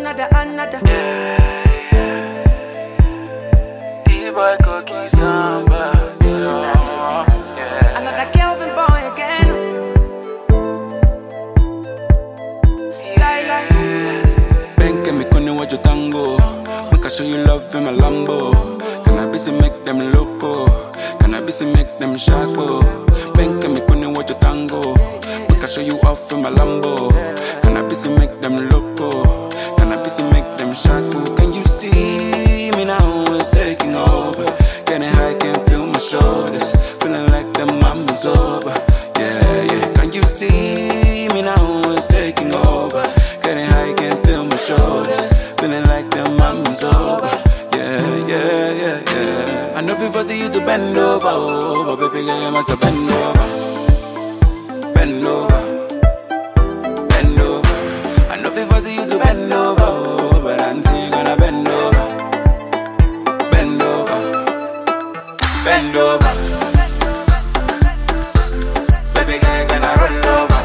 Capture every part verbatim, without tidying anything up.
another, another. D-boy cookie samba. Yeah. Another Kelvin boy again. Lie, lie. Benke me kuni wajo tango. Make I show you love in my Lambo. Cannabis make them loco. Cannabis make them sharpo. Benke me kuni wajo tango. Make I show you off in my Lambo. Cannabis make them loco. Cannabis make them sharpo. Can you see me now? It's taking over. Getting high, can feel my shoulders. Feeling like the mama's over. Yeah, yeah. Can you see me now? It's taking over. Getting high, can feel my shoulders. Feeling like the mama's over. Yeah, yeah, yeah, yeah. I know if I see you to bend over, oh, but baby girl, you must have bend over. Bend over. Bend over. I know if I see you to bend over, oh, but until you gonna bend over. Bend over. Bend over. Baby girl, you gonna roll over.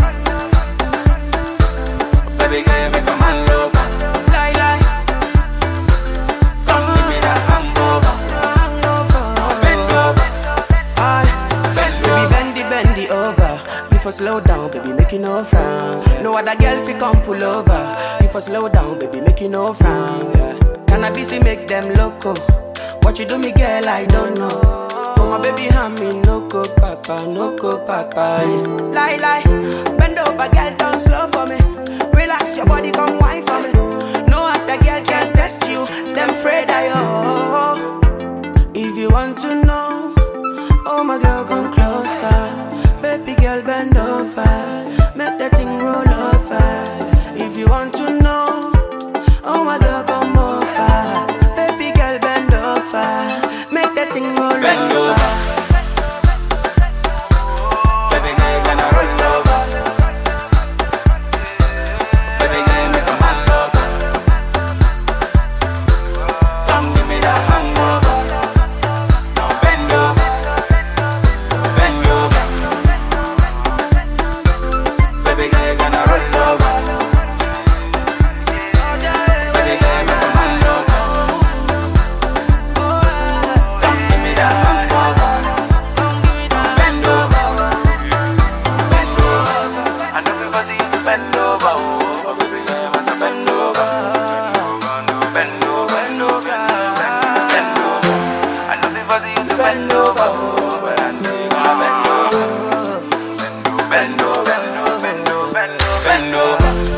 Baby girl, you make a man over. Lie, lie. Come give me that hangover. Hangover. Bend over. Aye. Bend Baby, over. bendy, bendy over. You for slow down, baby, make you no frown. No other girl fi come pull over. You for slow down, baby, make you no frown. Yeah. Cannabis make them loco. What you do, me girl, I don't know. Oh my baby, hand me no go papa, no go papa. Lie, lie. Bend over, girl, down slow for me. Relax your body, come wine for me. No other girl can test you. Them afraid I oh. If you want to know, oh my girl, come closer. Baby girl, bend over. Make that thing roll over. If you want to know, oh my girl, come over. Baby girl, bend over. Make that thing roll Bend over. over. Baby girl, you gonna roll over. Baby girl, make a man over. Come give me that hangover. Now bend over. Bend over. Baby girl, you gonna roll over. Baby girl, make a man over. Come give me that hangover. Bend over. Bend over. I know people see you to bend over. Oh, baby girl, you must have bend over. Bend over. Bend over. Bend over. I know people see you to bend over. Oh, but I know you gonna bend over. Bend over. Bend over. Bend over. Bend over. Bend over.